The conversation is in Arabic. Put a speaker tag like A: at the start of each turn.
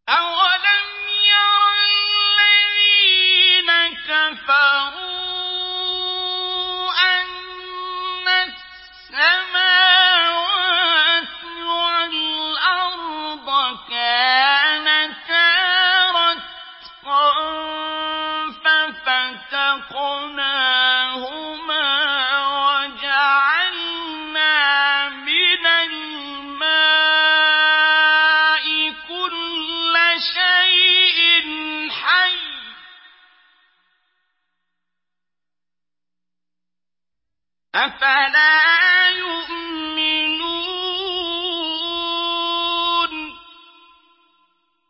A: أَوَلَمْ يَرَ الَّذِينَ كَفَرُوا أَنَّ السَّمَاوَاتِ وَالْأَرْضَ كَانَتَا رَتْقًا فَفَتَقْنَاهُمَا وَجَعَلْنَا مِنَ الْمَاءِ كُلَّ شَيْءٍ حَيٍّ ۖ أَفَلَا